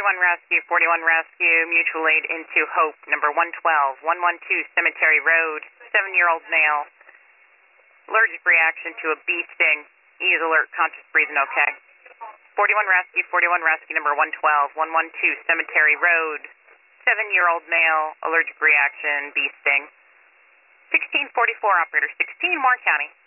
41 Rescue, mutual aid into Hope, number 112, 112 Cemetery Road, 7-year-old male. Allergic reaction to a bee sting. He is alert, conscious, breathing okay. 41 Rescue, number 112, 112 Cemetery Road, 7-year-old male, allergic reaction, bee sting. 1644, operator, 16 Moore County.